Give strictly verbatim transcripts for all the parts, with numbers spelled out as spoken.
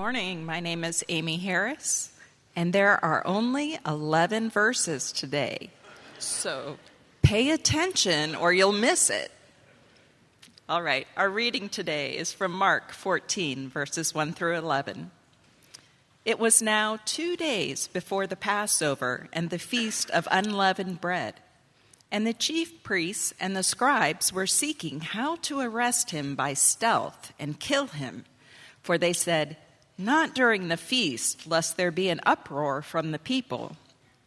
morning. My name is Amy Harris, and there are only eleven verses today. So pay attention or you'll miss it. All right, our reading today is from Mark fourteen, verses one through eleven. It was now two days before the Passover and the feast of unleavened bread. And the chief priests and the scribes were seeking how to arrest him by stealth and kill him. For they said, "Not during the feast, lest there be an uproar from the people."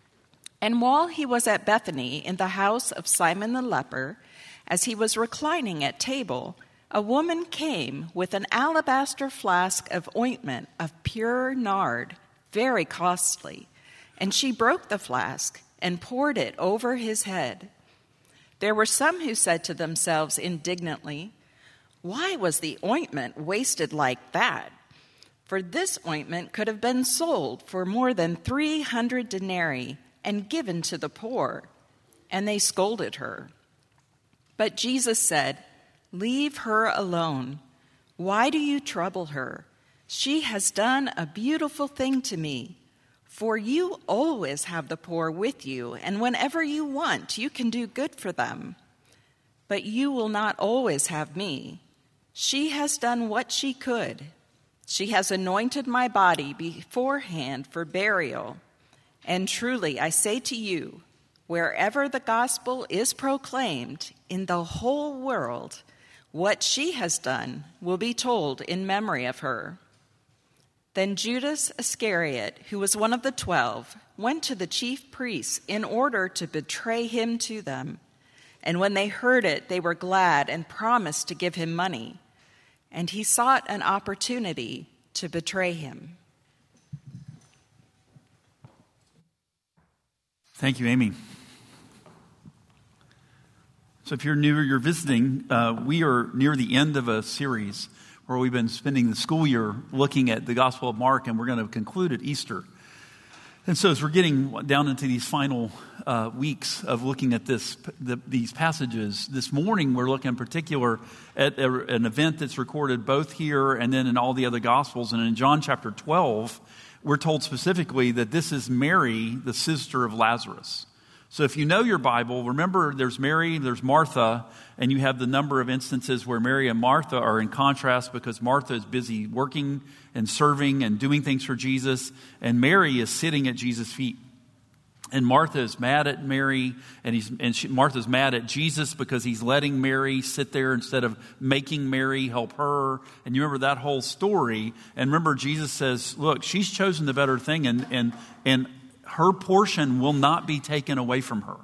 And while he was at Bethany in the house of Simon the leper, as he was reclining at table, a woman came with an alabaster flask of ointment of pure nard, very costly, and she broke the flask and poured it over his head. There were some who said to themselves indignantly, "Why was the ointment wasted like that? For this ointment could have been sold for more than three hundred denarii and given to the poor." And they scolded her. But Jesus said, "Leave her alone. Why do you trouble her? She has done a beautiful thing to me. For you always have the poor with you, and whenever you want, you can do good for them. But you will not always have me. She has done what she could. She has anointed my body beforehand for burial. And truly, I say to you, wherever the gospel is proclaimed in the whole world, what she has done will be told in memory of her." Then Judas Iscariot, who was one of the twelve, went to the chief priests in order to betray him to them. And when they heard it, they were glad and promised to give him money. And he sought an opportunity to betray him. Thank you, Amy. So if you're new or you're visiting, uh, we are near the end of a series where we've been spending the school year looking at the Gospel of Mark, and we're going to conclude at Easter. And so as we're getting down into these final uh, weeks of looking at this, the, these passages, this morning we're looking in particular at a, an event that's recorded both here and then in all the other Gospels. And in John chapter twelve, we're told specifically that this is Mary, the sister of Lazarus. So if you know your Bible, remember there's Mary, there's Martha, and you have the number of instances where Mary and Martha are in contrast because Martha is busy working and serving and doing things for Jesus, and Mary is sitting at Jesus' feet. And Martha is mad at Mary, and he's and she, Martha's mad at Jesus because he's letting Mary sit there instead of making Mary help her. And you remember that whole story. And remember, Jesus says, "Look, she's chosen the better thing, and and and." her portion will not be taken away from her."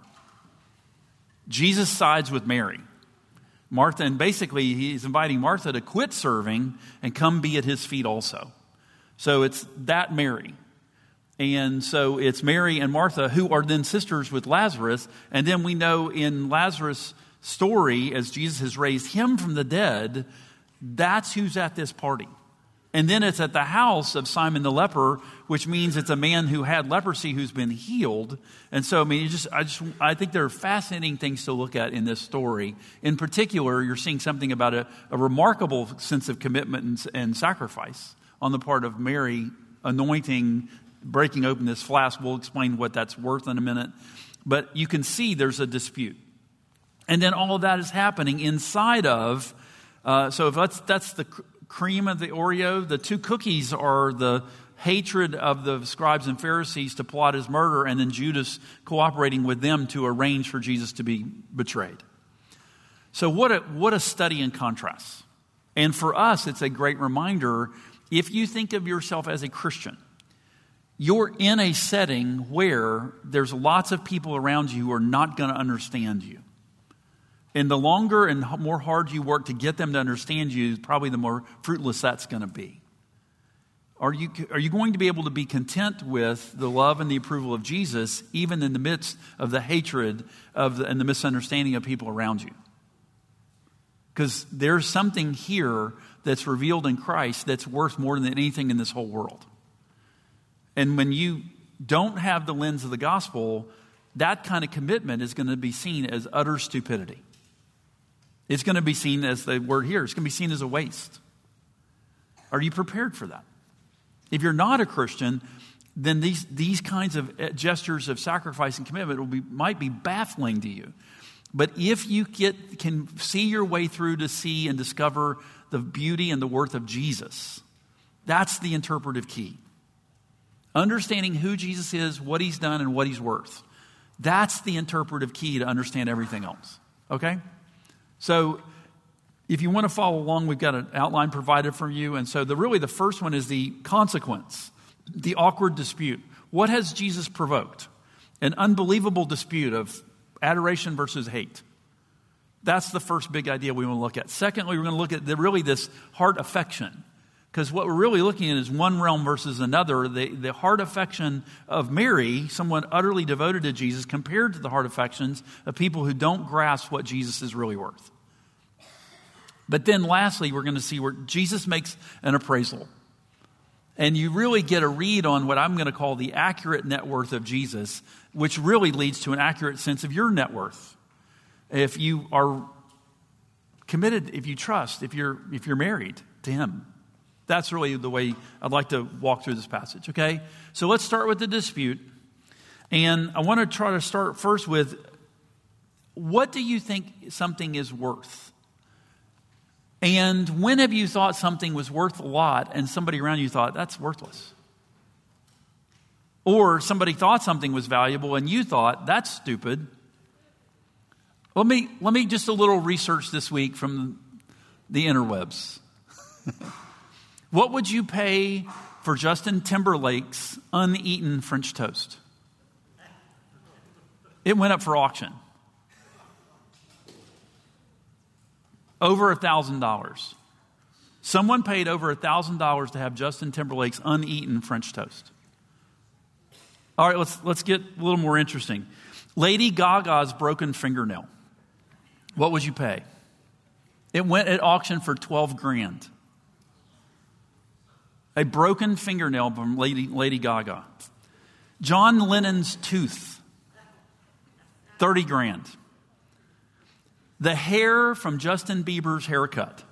Jesus sides with Mary. Martha, and basically he's inviting Martha to quit serving and come be at his feet also. So it's that Mary. And so it's Mary and Martha who are then sisters with Lazarus. And then we know in Lazarus' story, as Jesus has raised him from the dead, that's who's at this party. And then it's at the house of Simon the leper, which means it's a man who had leprosy who's been healed. And so, I mean, you just, I just, I think there are fascinating things to look at in this story. In particular, you're seeing something about a, a remarkable sense of commitment and, and sacrifice on the part of Mary, anointing, breaking open this flask. We'll explain what that's worth in a minute. But you can see there's a dispute. And then all of that is happening inside of, uh, so if that's, that's the cream of the Oreo. The two cookies are the hatred of the scribes and Pharisees to plot his murder, and then Judas cooperating with them to arrange for Jesus to be betrayed. So what a, what a study in contrast. And for us, it's a great reminder, if you think of yourself as a Christian, you're in a setting where there's lots of people around you who are not going to understand you. And the longer and more hard you work to get them to understand you, probably the more fruitless that's going to be. Are you, are you going to be able to be content with the love and the approval of Jesus, even in the midst of the hatred of the, and the misunderstanding of people around you? Because there's something here that's revealed in Christ that's worth more than anything in this whole world. And when you don't have the lens of the gospel, that kind of commitment is going to be seen as utter stupidity. It's going to be seen as the word here. It's going to be seen as a waste. Are you prepared for that? If you're not a Christian, then these, these kinds of gestures of sacrifice and commitment will be, might be baffling to you. But if you get, can see your way through to see and discover the beauty and the worth of Jesus, that's the interpretive key. Understanding who Jesus is, what he's done, and what he's worth. That's the interpretive key to understand everything else. Okay? So if you want to follow along, we've got an outline provided for you. And so the really the first one is the consequence, the awkward dispute. What has Jesus provoked? An unbelievable dispute of adoration versus hate. That's the first big idea we want to look at. Secondly, we're going to look at the, really this heart affection. Because what we're really looking at is one realm versus another. The, the heart affection of Mary, someone utterly devoted to Jesus, compared to the heart affections of people who don't grasp what Jesus is really worth. But then lastly, we're going to see where Jesus makes an appraisal. And you really get a read on what I'm going to call the accurate net worth of Jesus, which really leads to an accurate sense of your net worth. If you are committed, if you trust, if you're if you're married to him. That's really the way I'd like to walk through this passage, okay? So let's start with the dispute. And I want to try to start first with, what do you think something is worth? And when have you thought something was worth a lot and somebody around you thought, that's worthless? Or somebody thought something was valuable and you thought, that's stupid. Let me, let me just a little research this week from the interwebs. What would you pay for Justin Timberlake's uneaten French toast? It went up for auction. Over a thousand dollars. Someone paid over a thousand dollars to have Justin Timberlake's uneaten French toast. All right, let's let's get a little more interesting. Lady Gaga's broken fingernail. What would you pay? It went at auction for twelve grand. A broken fingernail from Lady, Lady Gaga. John Lennon's tooth. thirty grand. The hair from Justin Bieber's haircut.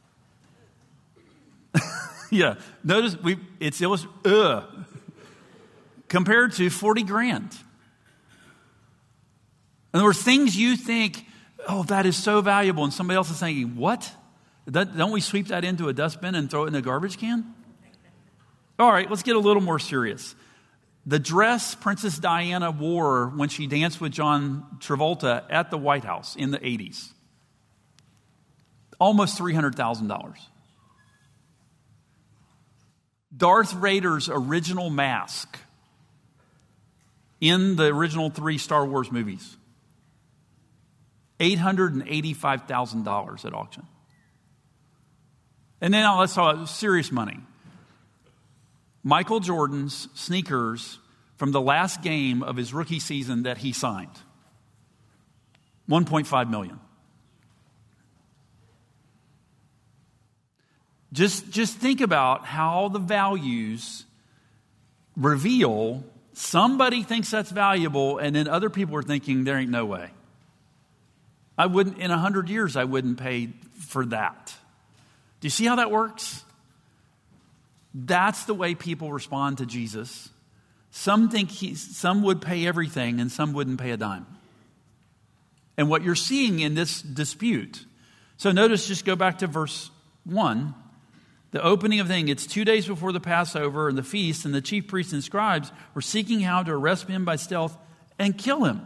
Yeah. Notice we it's illust- ugh. Compared to forty grand. In other words, things you think, oh, that is so valuable, and somebody else is thinking, what? That, don't we sweep that into a dustbin and throw it in a garbage can? All right, let's get a little more serious. The dress Princess Diana wore when she danced with John Travolta at the White House in the eighties. Almost three hundred thousand dollars. Darth Vader's original mask in the original three Star Wars movies. eight hundred eighty-five thousand dollars at auction. And then now let's talk about serious money. Michael Jordan's sneakers from the last game of his rookie season that he signed. one point five million dollars. Just, just think about how the values reveal somebody thinks that's valuable and then other people are thinking there ain't no way. I wouldn't, in a hundred years, I wouldn't pay for that. Do you see how that works? That's the way people respond to Jesus. Some think he, some would pay everything and some wouldn't pay a dime. And what you're seeing in this dispute. So notice, just go back to verse one. The opening of the thing, it's two days before the Passover and the feast, and the chief priests and scribes were seeking how to arrest him by stealth and kill him.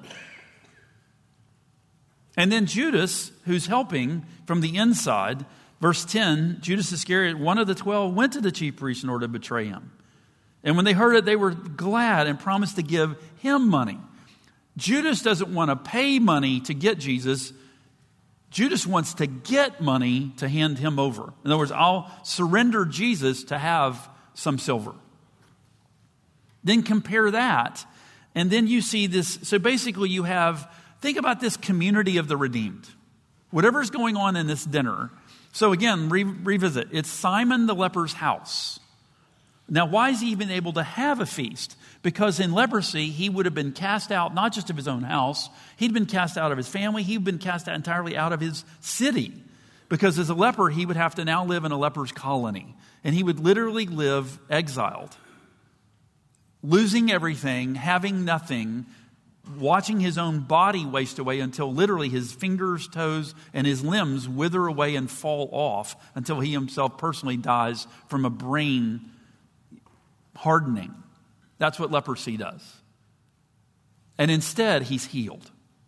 And then Judas, who's helping from the inside, verse ten, Judas Iscariot, one of the twelve, went to the chief priests in order to betray him. And when they heard it, they were glad and promised to give him money. Judas doesn't want to pay money to get Jesus. Judas wants to get money to hand him over. In other words, I'll surrender Jesus to have some silver. Then compare that, and then you see this. So basically you have, think about this community of the redeemed. Whatever's going on in this dinner. So again, re- revisit. It's Simon the leper's house. Now, why is he even able to have a feast? Because in leprosy, he would have been cast out, not just of his own house. He'd been cast out of his family. He'd been cast out entirely out of his city. Because as a leper, he would have to now live in a leper's colony. And he would literally live exiled, losing everything, having nothing, watching his own body waste away until literally his fingers, toes, and his limbs wither away and fall off until he himself personally dies from a brain hardening. That's what leprosy does. And instead, he's healed.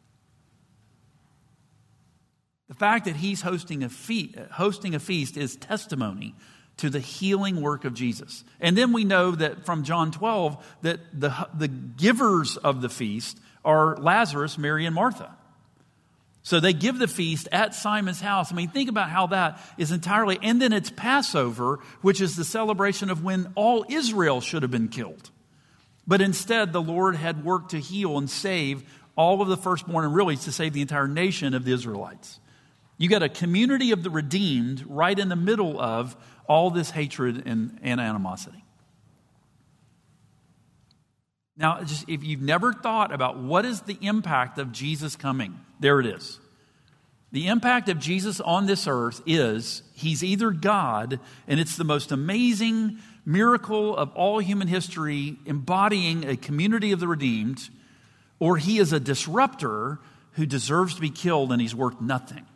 The fact that he's hosting a feast, hosting a feast is testimony to the healing work of Jesus. And then we know that from John twelve that the, the givers of the feast are Lazarus, Mary, and Martha. So they give the feast at Simon's house. I mean, think about how that is entirely... And then it's Passover, which is the celebration of when all Israel should have been killed. But instead, the Lord had worked to heal and save all of the firstborn, and really to save the entire nation of the Israelites. You got a community of the redeemed right in the middle of all this hatred and, and animosity. Now, just if you've never thought about what is the impact of Jesus coming, there it is. The impact of Jesus on this earth is he's either God, and it's the most amazing miracle of all human history, embodying a community of the redeemed, or he is a disruptor who deserves to be killed and he's worth nothing.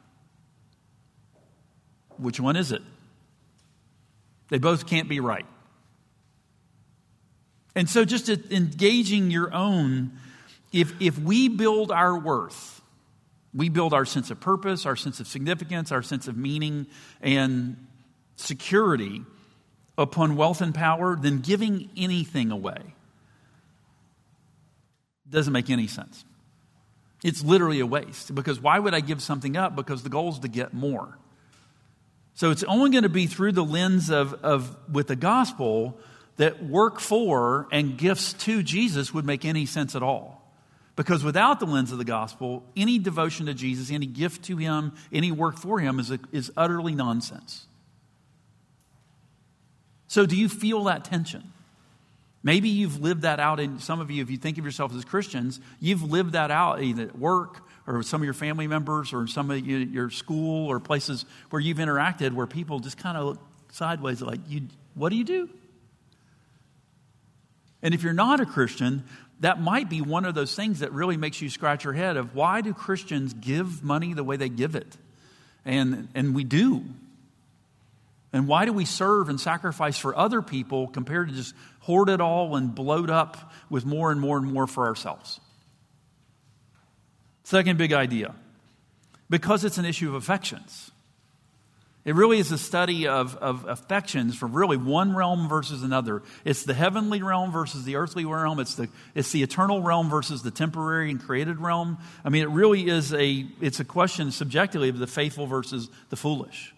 Which one is it? They both can't be right. And so just engaging your own, if, if we build our worth, we build our sense of purpose, our sense of significance, our sense of meaning and security upon wealth and power, then giving anything away doesn't make any sense. It's literally a waste. Because why would I give something up? Because the goal is to get more. So it's only going to be through the lens of, of with the gospel that work for and gifts to Jesus would make any sense at all. Because without the lens of the gospel, any devotion to Jesus, any gift to him, any work for him is, a, is utterly nonsense. So do you feel that tension? Maybe you've lived that out in some of you, if you think of yourself as Christians, you've lived that out either at work or with some of your family members or some of your, your school or places where you've interacted where people just kind of look sideways like, you, what do you do? And if you're not a Christian, that might be one of those things that really makes you scratch your head of why do Christians give money the way they give it? And, and we do. And why do we serve and sacrifice for other people compared to just hoard it all and bloat up with more and more and more for ourselves? Second big idea. Because it's an issue of affections. It really is a study of, of affections from really one realm versus another. It's the heavenly realm versus the earthly realm. It's the, it's the eternal realm versus the temporary and created realm. I mean, it really is a, it's a question subjectively of the faithful versus the foolish.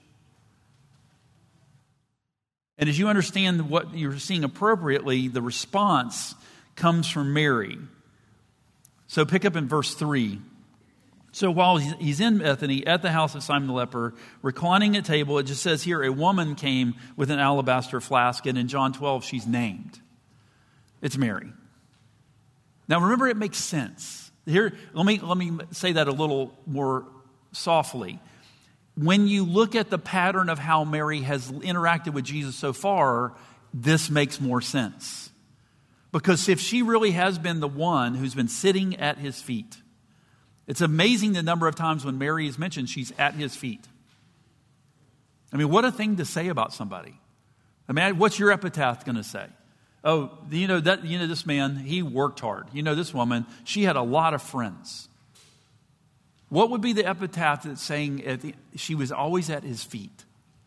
And as you understand what you're seeing appropriately, the response comes from Mary. So pick up in verse three. So while he's in Bethany at the house of Simon the leper, reclining at table, it just says here, a woman came with an alabaster flask, and in John twelve, she's named. It's Mary. Now remember, it makes sense. Here, let me, let me say that a little more softly. When you look at the pattern of how Mary has interacted with Jesus so far, this makes more sense. Because if she really has been the one who's been sitting at his feet, it's amazing the number of times when Mary is mentioned, she's at his feet. I mean, what a thing to say about somebody. I mean, what's your epitaph going to say? Oh, you know that you know this man, he worked hard. You know this woman, she had a lot of friends. What would be the epitaph that's saying at the, she was always at his feet?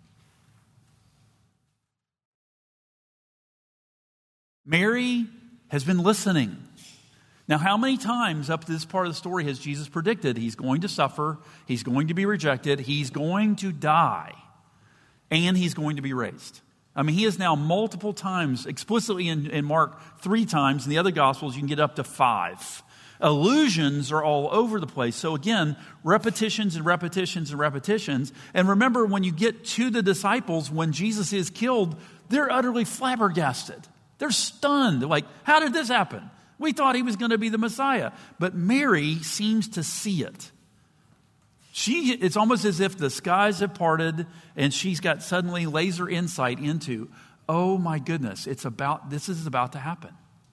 Mary has been listening. Now, how many times up to this part of the story has Jesus predicted he's going to suffer, he's going to be rejected, he's going to die, and he's going to be raised? I mean, he is now multiple times, explicitly in, in Mark three times. In the other Gospels, you can get up to five. Allusions are all over the place. So again, repetitions and repetitions and repetitions. And remember, when you get to the disciples, when Jesus is killed, they're utterly flabbergasted. They're stunned. They're like, how did this happen? We thought he was going to be the Messiah. But Mary seems to see it. She, it's almost as if the skies have parted and she's got suddenly laser insight into, oh my goodness, it's about, this is about to happen.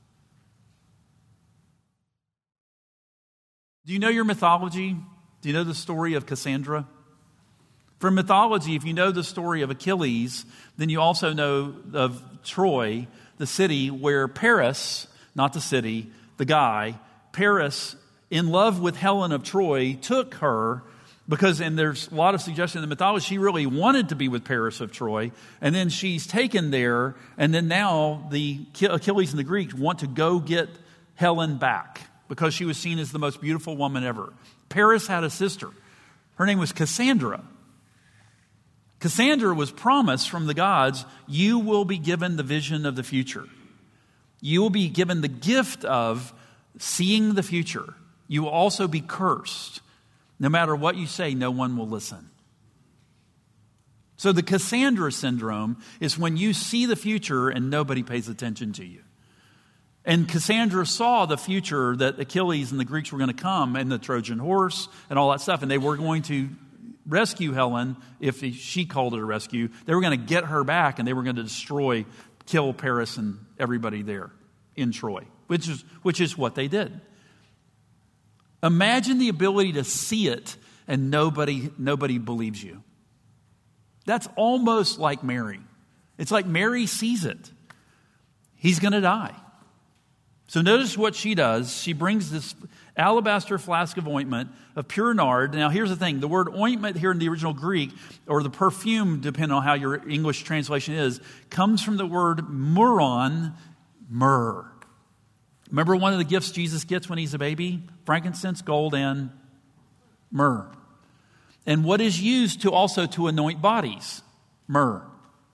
Do you know your mythology? Do you know the story of Cassandra? From mythology, if you know the story of Achilles, then you also know of Troy, the city where Paris, not the city, the guy, Paris, in love with Helen of Troy, took her because, and there's a lot of suggestion in the mythology, she really wanted to be with Paris of Troy, and then she's taken there, and then now the Achilles and the Greeks want to go get Helen back because she was seen as the most beautiful woman ever. Paris had a sister. Her name was Cassandra. Cassandra was promised from the gods, you will be given the vision of the future. You will be given the gift of seeing the future. You will also be cursed. No matter what you say, no one will listen. So the Cassandra syndrome is when you see the future and nobody pays attention to you. And Cassandra saw the future that Achilles and the Greeks were going to come and the Trojan horse and all that stuff. And they were going to rescue Helen if she called it a rescue. They were going to get her back and they were going to destroy, kill Paris and everybody there in Troy, which is, which is what they did. Imagine the ability to see it and nobody, nobody believes you. That's almost like Mary. It's like Mary sees it. He's going to die. So notice what she does. She brings this alabaster flask of ointment of pure nard. Now here's the thing. The word ointment here in the original Greek, or the perfume, depending on how your English translation is, comes from the word myrron, myrrh. Remember one of the gifts Jesus gets when he's a baby? Frankincense, gold, and myrrh. And what is used to also to anoint bodies? Myrrh.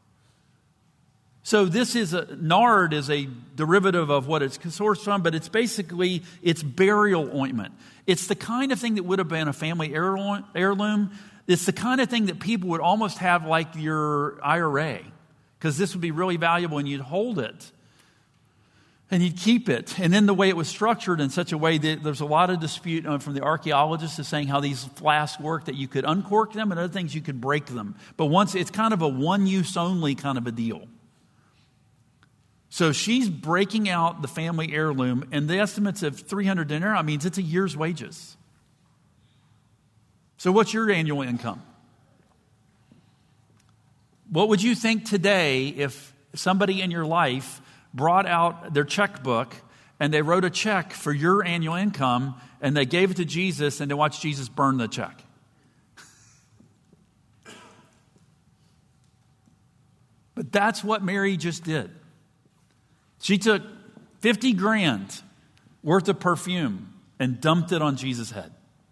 So this is a, nard is a derivative of what it's sourced from, but it's basically, it's burial ointment. It's the kind of thing that would have been a family heirloom. It's the kind of thing that people would almost have like your I R A, because this would be really valuable and you'd hold it. And he'd keep it. And then the way it was structured in such a way that there's a lot of dispute from the archaeologists is saying how these flasks work, that you could uncork them and other things you could break them. But once it's kind of a one-use only kind of a deal. So she's breaking out the family heirloom, and the estimates of three hundred denarii means it's a year's wages. So what's your annual income? What would you think today if somebody in your life brought out their checkbook and they wrote a check for your annual income and they gave it to Jesus and they watched Jesus burn the check? But that's what Mary just did. She took fifty grand worth of perfume and dumped it on Jesus' head.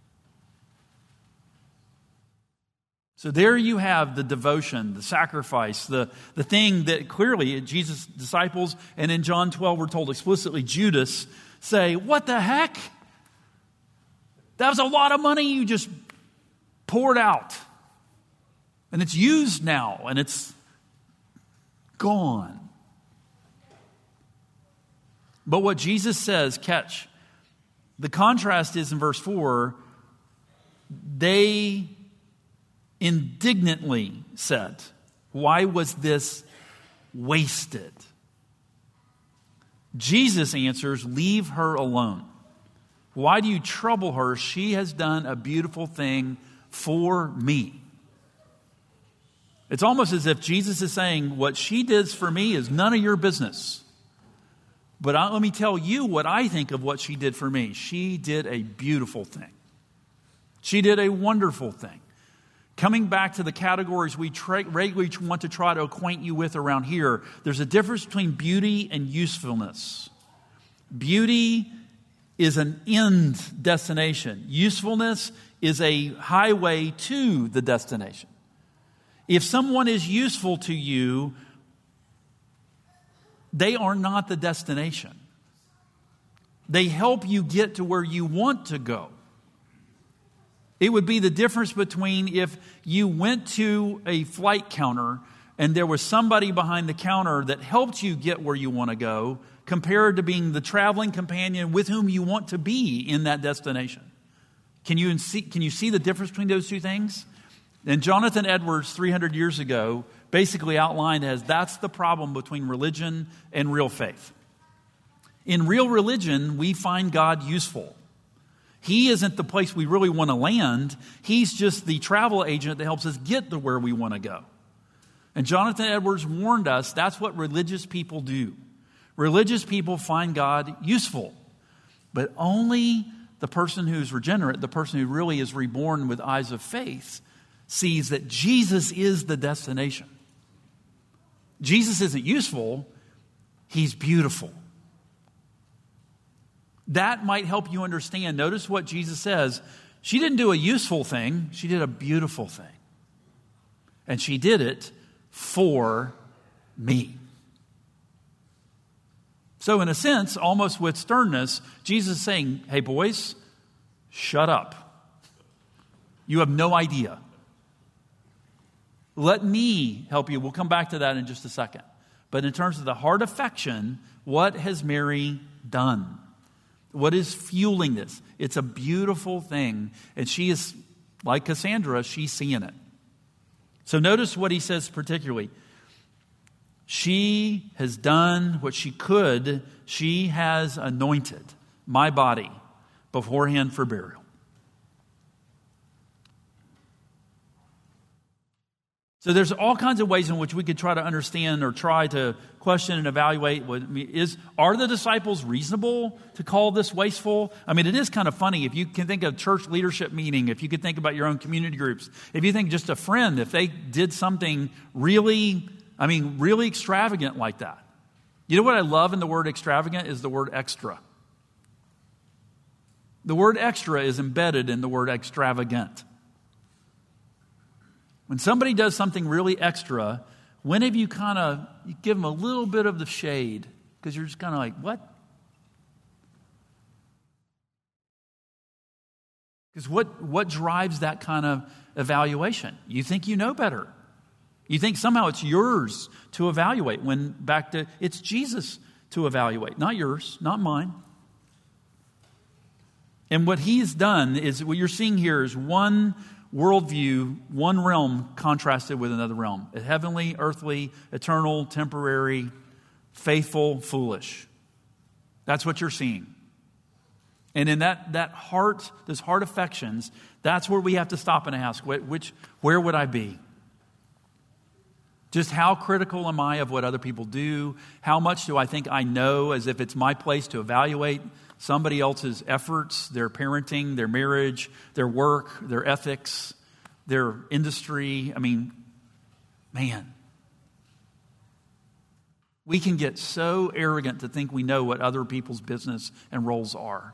So there you have the devotion, the sacrifice, the, the thing that clearly Jesus' disciples, and in John twelve we're told explicitly, Judas, say, what the heck? That was a lot of money you just poured out. And it's used now, and it's gone. But what Jesus says, catch, the contrast is in verse four, they indignantly said, why was this wasted? Jesus answers, leave her alone. Why do you trouble her? She has done a beautiful thing for me. It's almost as if Jesus is saying, what she did for me is none of your business. But I, let me tell you what I think of what she did for me. She did a beautiful thing. She did a wonderful thing. Coming back to the categories we tra- regularly want to try to acquaint you with around here, there's a difference between beauty and usefulness. Beauty is an end destination. Usefulness is a highway to the destination. If someone is useful to you, they are not the destination. They help you get to where you want to go. It would be the difference between if you went to a flight counter and there was somebody behind the counter that helped you get where you want to go, compared to being the traveling companion with whom you want to be in that destination. Can you see, can you see the difference between those two things? And Jonathan Edwards, three hundred years ago, basically outlined as that's the problem between religion and real faith. In real religion, we find God useful. He isn't the place we really want to land. He's just the travel agent that helps us get to where we want to go. And Jonathan Edwards warned us that's what religious people do. Religious people find God useful, but only the person who's regenerate, the person who really is reborn with eyes of faith, sees that Jesus is the destination. Jesus isn't useful, he's beautiful. That might help you understand. Notice what Jesus says. She didn't do a useful thing, she did a beautiful thing. And she did it for me. So in a sense, almost with sternness, Jesus is saying, hey boys, shut up. You have no idea. Let me help you. We'll come back to that in just a second. But in terms of the heart affection, what has Mary done? What is fueling this? It's a beautiful thing. And she is, like Cassandra, she's seeing it. So notice what he says particularly. She has done what she could. She has anointed my body beforehand for burial. So there's all kinds of ways in which we could try to understand or try to question and evaluate what is, are the disciples reasonable to call this wasteful? I mean, it is kind of funny. If you can think of church leadership meeting, if you could think about your own community groups, if you think just a friend, if they did something really, I mean, really extravagant like that. You know what I love in the word extravagant is the word extra. The word extra is embedded in the word extravagant. When somebody does something really extra, when have you kind of you give them a little bit of the shade? Because you're just kind of like, what? Because what, what drives that kind of evaluation? You think you know better. You think somehow it's yours to evaluate, when back to, it's Jesus to evaluate, not yours, not mine. And what he's done is, what you're seeing here is one worldview, one realm contrasted with another realm. A heavenly, earthly, eternal, temporary, faithful, foolish. That's what you're seeing. And in that, that heart, those heart affections, that's where we have to stop and ask, which, where would I be? Just how critical am I of what other people do? How much do I think I know, as if it's my place to evaluate somebody else's efforts, their parenting, their marriage, their work, their ethics, their industry? I mean, man. We can get so arrogant to think we know what other people's business and roles are.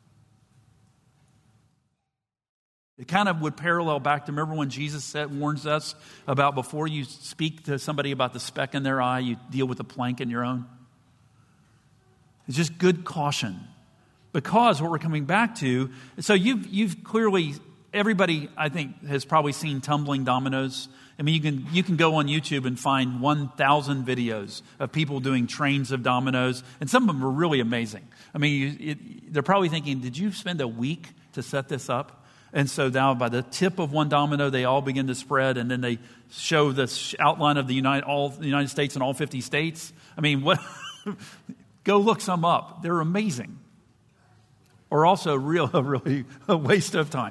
It kind of would parallel back to, remember when Jesus said, warns us about before you speak to somebody about the speck in their eye, you deal with the plank in your own? It's just good caution. Because what we're coming back to, so you've, you've clearly, everybody I think has probably seen tumbling dominoes. I mean, you can you can go on YouTube and find one thousand videos of people doing trains of dominoes, and some of them are really amazing. I mean, you, it, they're probably thinking, did you spend a week to set this up? And so now by the tip of one domino, they all begin to spread, and then they show the outline of the United, all the United States and all fifty states. I mean, what? Go look some up. They're amazing. Or also real, really a waste of time.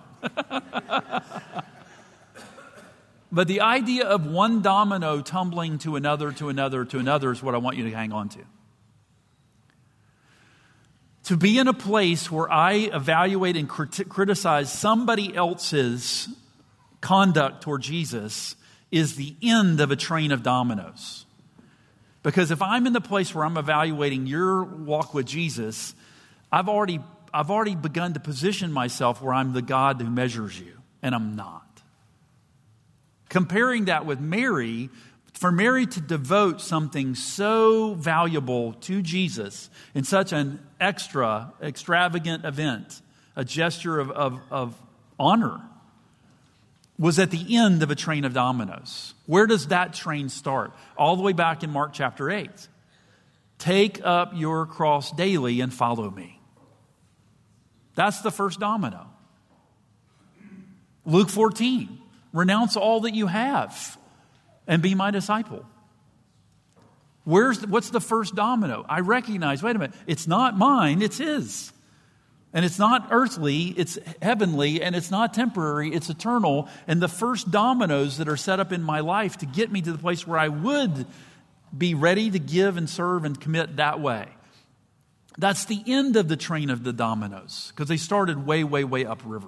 But the idea of one domino tumbling to another, to another, to another is what I want you to hang on to. To be in a place where I evaluate and crit- criticize somebody else's conduct toward Jesus is the end of a train of dominoes. Because if I'm in the place where I'm evaluating your walk with Jesus, I've already, I've already begun to position myself where I'm the God who measures you, and I'm not. Comparing that with Mary, for Mary to devote something so valuable to Jesus in such an extra, extravagant event, a gesture of, of, of honor, was at the end of a train of dominoes. Where does that train start? All the way back in Mark chapter eight. Take up your cross daily and follow me. That's the first domino. Luke fourteen, renounce all that you have and be my disciple. Where's what's the first domino? I recognize, wait a minute, it's not mine, it's his. And it's not earthly, it's heavenly, and it's not temporary, it's eternal. And the first dominoes that are set up in my life to get me to the place where I would be ready to give and serve and commit that way. That's the end of the train of the dominoes, because they started way, way, way upriver.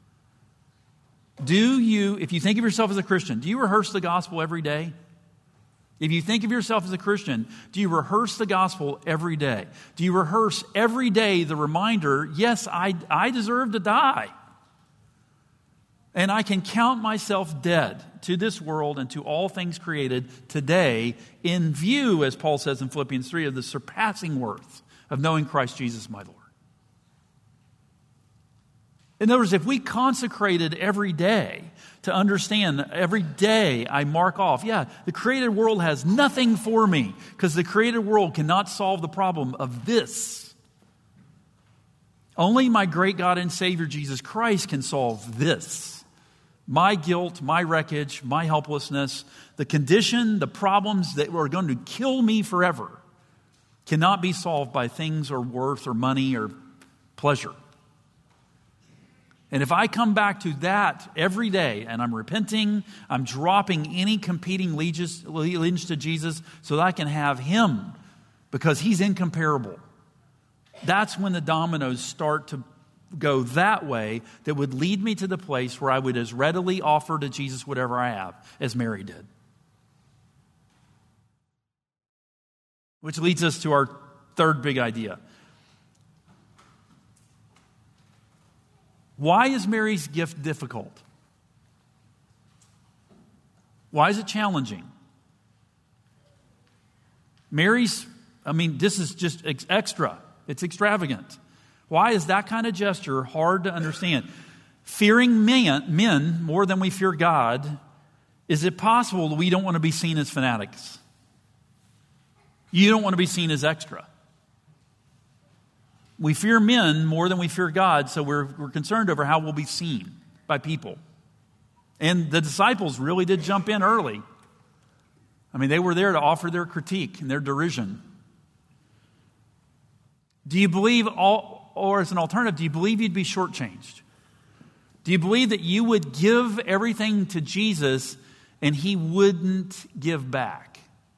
Do you, if you think of yourself as a Christian, do you rehearse the gospel every day? If you think of yourself as a Christian, do you rehearse the gospel every day? Do you rehearse every day the reminder, yes, I, I deserve to die. And I can count myself dead to this world and to all things created today in view, as Paul says in Philippians three, of the surpassing worth of knowing Christ Jesus my Lord. In other words, if we consecrated every day to understand every day I mark off, yeah, the created world has nothing for me because the created world cannot solve the problem of this. Only my great God and Savior Jesus Christ can solve this. My guilt, my wreckage, my helplessness, the condition, the problems that are going to kill me forever cannot be solved by things or worth or money or pleasure. And if I come back to that every day and I'm repenting, I'm dropping any competing allegiance to Jesus so that I can have him because he's incomparable. That's when the dominoes start to go that way that would lead me to the place where I would as readily offer to Jesus whatever I have as Mary did. Which leads us to our third big idea. Why is Mary's gift difficult? Why is it challenging? Mary's, I mean, this is just ex- extra. It's extravagant. Why is that kind of gesture hard to understand? Fearing men, men more than we fear God, is it possible that we don't want to be seen as fanatics? You don't want to be seen as extra. We fear men more than we fear God, so we're, we're concerned over how we'll be seen by people. And the disciples really did jump in early. I mean, they were there to offer their critique and their derision. Do you believe, all, or as an alternative, do you believe you'd be shortchanged? Do you believe that you would give everything to Jesus and he wouldn't give back?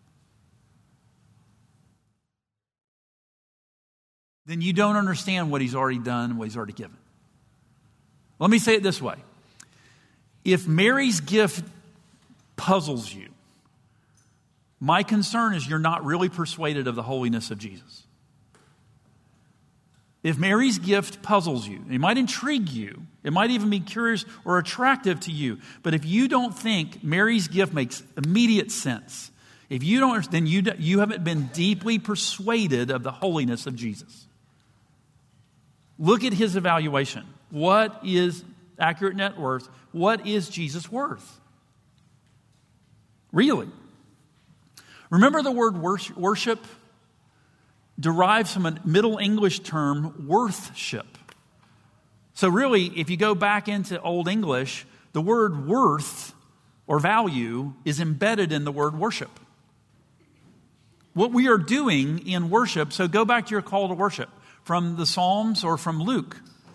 Then you don't understand what he's already done and what he's already given. Let me say it this way. If Mary's gift puzzles you, my concern is you're not really persuaded of the holiness of Jesus. If Mary's gift puzzles you, it might intrigue you, it might even be curious or attractive to you, but if you don't think Mary's gift makes immediate sense, if you don't, then you, you haven't been deeply persuaded of the holiness of Jesus. Look at his evaluation. What is accurate net worth? What is Jesus worth? Really? Remember the word worship derives from a Middle English term, worthship. So really, if you go back into Old English, the word worth or value is embedded in the word worship. What we are doing in worship, so go back to your call to worship from the Psalms or from Luke.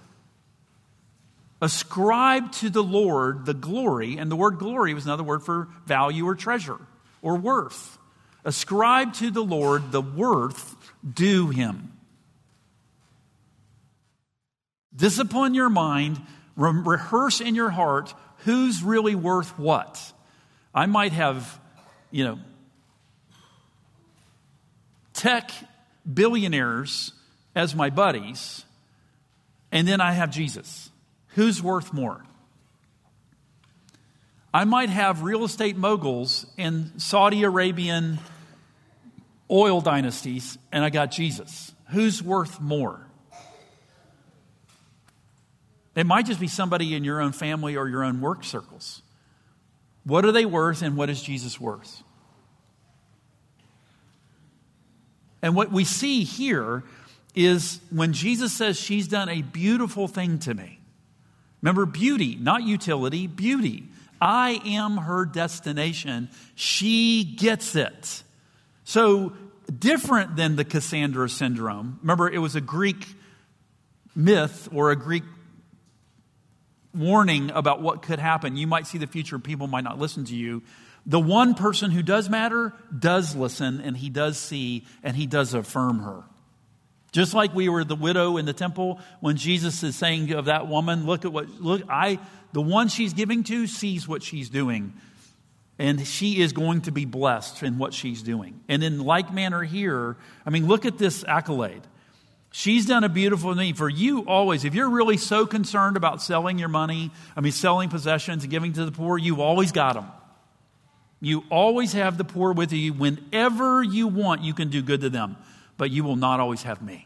Ascribe to the Lord the glory, and the word glory was another word for value or treasure or worth. Ascribe to the Lord the worth due him. Discipline your mind, re- rehearse in your heart who's really worth what. I might have, you know, tech billionaires as my buddies, and then I have Jesus. Who's worth more? I might have real estate moguls and Saudi Arabian oil dynasties, and I got Jesus. Who's worth more? It might just be somebody in your own family or your own work circles. What are they worth, and what is Jesus worth? And what we see here is when Jesus says, she's done a beautiful thing to me. Remember, beauty, not utility, beauty. I am her destination. She gets it. So different than the Cassandra syndrome. Remember, it was a Greek myth or a Greek warning about what could happen. You might see the future. People might not listen to you. The one person who does matter does listen, and he does see, and he does affirm her. Just like we were the widow in the temple, when Jesus is saying of that woman, look at what, look, I, the one she's giving to sees what she's doing. And she is going to be blessed in what she's doing. And in like manner here, I mean, look at this accolade. She's done a beautiful thing for you always. If you're really so concerned about selling your money, I mean, selling possessions and giving to the poor, you've always got them. You always have the poor with you. Whenever you want, you can do good to them. But you will not always have me.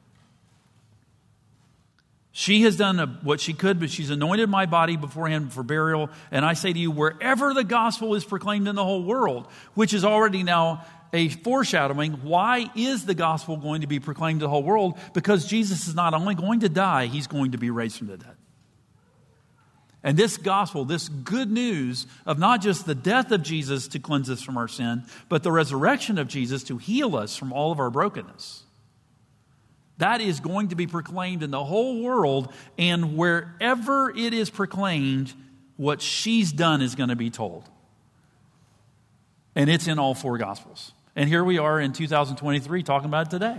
She has done a, what she could, but she's anointed my body beforehand for burial. And I say to you, wherever the gospel is proclaimed in the whole world, which is already now a foreshadowing, why is the gospel going to be proclaimed to the whole world? Because Jesus is not only going to die, he's going to be raised from the dead. And this gospel, this good news of not just the death of Jesus to cleanse us from our sin, but the resurrection of Jesus to heal us from all of our brokenness. That is going to be proclaimed in the whole world, and wherever it is proclaimed, what she's done is going to be told. And it's in all four Gospels. And here we are in two thousand twenty-three talking about it today.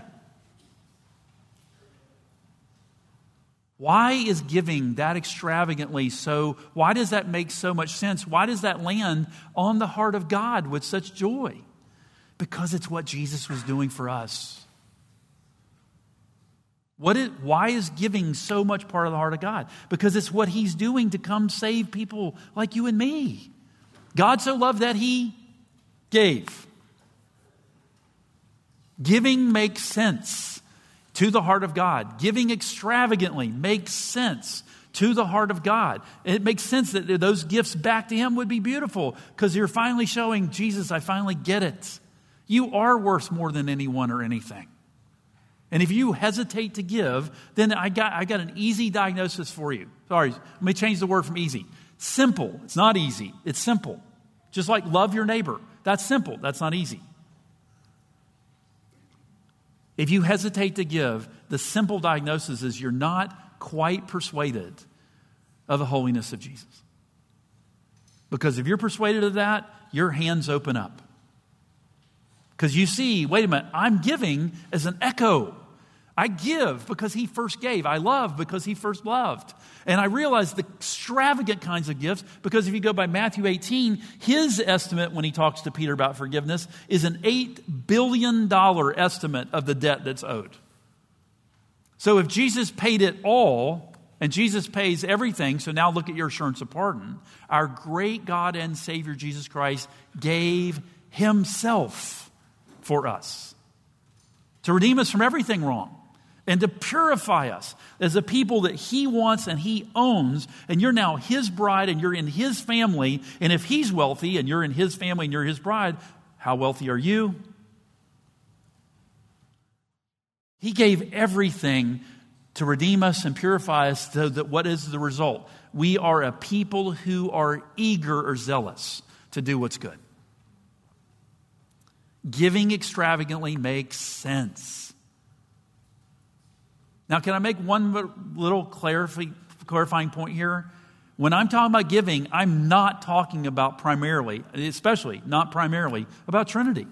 Why is giving that extravagantly so, why does that make so much sense? Why does that land on the heart of God with such joy? Because it's what Jesus was doing for us. What is, why is giving so much part of the heart of God? Because it's what he's doing to come save people like you and me. God so loved that he gave. Giving makes sense to the heart of God. Giving extravagantly makes sense to the heart of God. It makes sense that those gifts back to him would be beautiful because you're finally showing, Jesus, I finally get it. You are worth more than anyone or anything. And if you hesitate to give, then I got, I got an easy diagnosis for you. Sorry, let me change the word from easy. Simple. It's not easy. It's simple. Just like love your neighbor. That's simple. That's not easy. If you hesitate to give, the simple diagnosis is you're not quite persuaded of the holiness of Jesus. Because if you're persuaded of that, your hands open up. Because you see, wait a minute, I'm giving as an echo. I give because he first gave. I love because he first loved. And I realize the extravagant kinds of gifts, because if you go by Matthew eighteen, his estimate when he talks to Peter about forgiveness is an eight billion dollars estimate of the debt that's owed. So if Jesus paid it all, and Jesus pays everything, so now look at your assurance of pardon. Our great God and Savior Jesus Christ gave himself for us to redeem us from everything wrong. And to purify us as a people that he wants and he owns. And you're now his bride and you're in his family. And if he's wealthy and you're in his family and you're his bride, how wealthy are you? He gave everything to redeem us and purify us. So that what is the result? We are a people who are eager or zealous to do what's good. Giving extravagantly makes sense. Now, can I make one little clarifying point here? When I'm talking about giving, I'm not talking about primarily, especially not primarily, about Trinity.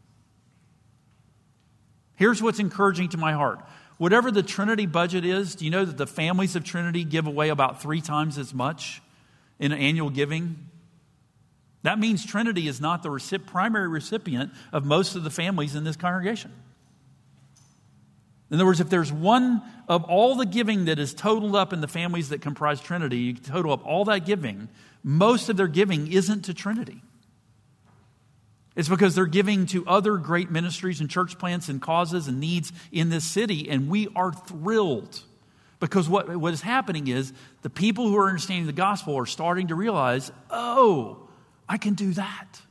Here's what's encouraging to my heart. Whatever the Trinity budget is, do you know that the families of Trinity give away about three times as much in annual giving? That means Trinity is not the recip- primary recipient of most of the families in this congregation. In other words, if there's one of all the giving that is totaled up in the families that comprise Trinity, you total up all that giving, most of their giving isn't to Trinity. It's because they're giving to other great ministries and church plants and causes and needs in this city, and we are thrilled. Because what, what is happening is the people who are understanding the gospel are starting to realize, oh, I can do that.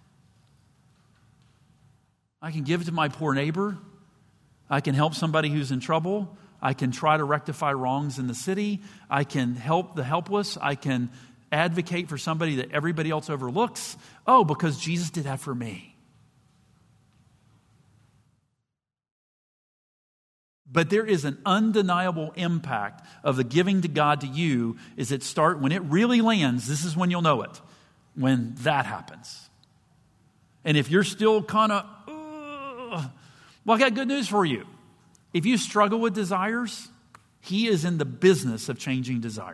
I can give to my poor neighbor. I can help somebody who's in trouble. I can try to rectify wrongs in the city. I can help the helpless. I can advocate for somebody that everybody else overlooks. Oh, because Jesus did that for me. But there is an undeniable impact of the giving to God to you. Is it start when it really lands? This is when you'll know it. When that happens. And if you're still kind of, well, I got good news for you. If you struggle with desires, He is in the business of changing desires.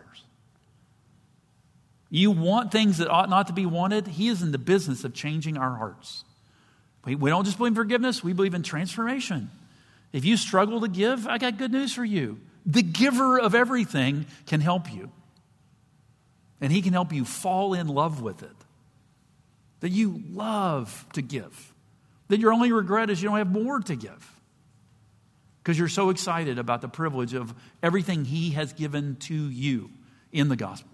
You want things that ought not to be wanted, He is in the business of changing our hearts. We, we don't just believe in forgiveness, we believe in transformation. If you struggle to give, I got good news for you. The giver of everything can help you. And He can help you fall in love with it. That you love to give. That your only regret is you don't have more to give. Because you're so excited about the privilege of everything He has given to you in the gospel.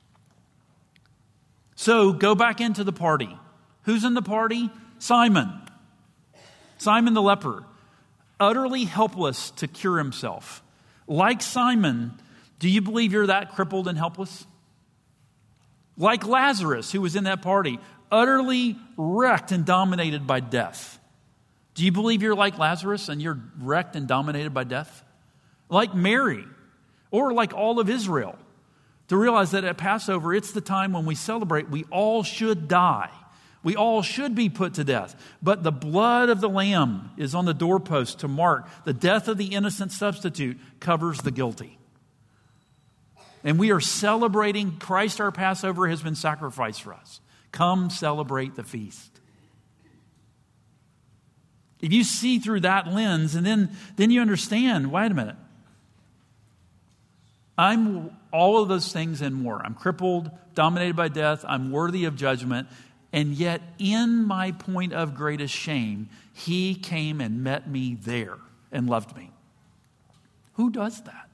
So go back into the party. Who's in the party? Simon. Simon the leper. Utterly helpless to cure himself. Like Simon, do you believe you're that crippled and helpless? Like Lazarus, who was in that party, utterly wrecked and dominated by death. Do you believe you're like Lazarus and you're wrecked and dominated by death? Like Mary, or like all of Israel, to realize that at Passover, it's the time when we celebrate, we all should die. We all should be put to death. But the blood of the Lamb is on the doorpost to mark the death of the innocent substitute covers the guilty. And we are celebrating Christ, our Passover, has been sacrificed for us. Come celebrate the feast. If you see through that lens, and then, then you understand, wait a minute. I'm all of those things and more. I'm crippled, dominated by death. I'm worthy of judgment. And yet, in my point of greatest shame, He came and met me there and loved me. Who does that?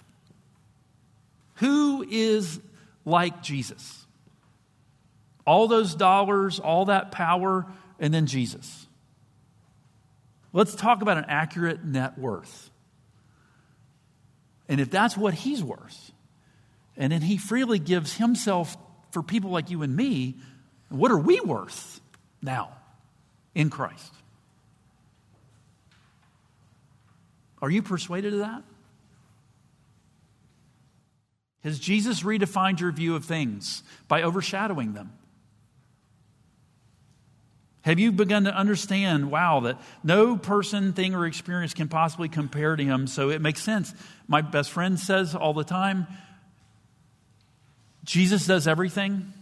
Who is like Jesus? All those dollars, all that power, and then Jesus. Let's talk about an accurate net worth. And if that's what He's worth, and then He freely gives Himself for people like you and me, what are we worth now in Christ? Are you persuaded of that? Has Jesus redefined your view of things by overshadowing them? Have you begun to understand, wow, that no person, thing, or experience can possibly compare to Him, so it makes sense. My best friend says all the time, Jesus does everything.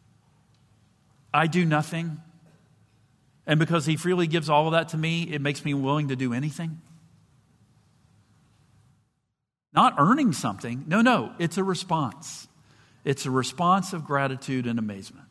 I do nothing. And because He freely gives all of that to me, it makes me willing to do anything. Not earning something. No, no, it's a response. It's a response of gratitude and amazement.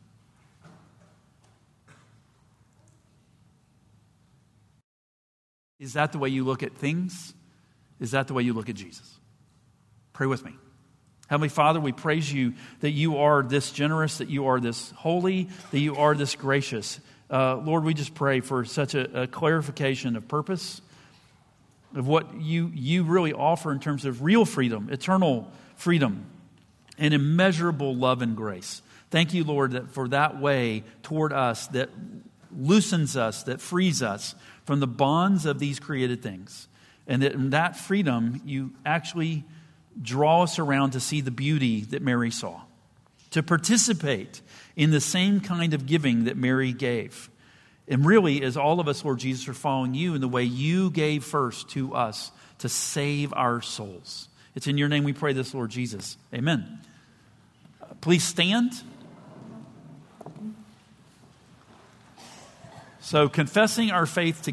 Is that the way you look at things? Is that the way you look at Jesus? Pray with me. Heavenly Father, we praise You that You are this generous, that You are this holy, that You are this gracious. Uh, Lord, we just pray for such a, a clarification of purpose, of what you, you really offer in terms of real freedom, eternal freedom, and immeasurable love and grace. Thank You, Lord, that for that way toward us that loosens us, that frees us from the bonds of these created things. And that in that freedom, You actually draw us around to see the beauty that Mary saw, to participate in the same kind of giving that Mary gave. And really, as all of us, Lord Jesus, are following You in the way You gave first to us to save our souls. It's in Your name we pray this, Lord Jesus. Amen. Please stand. So confessing our faith to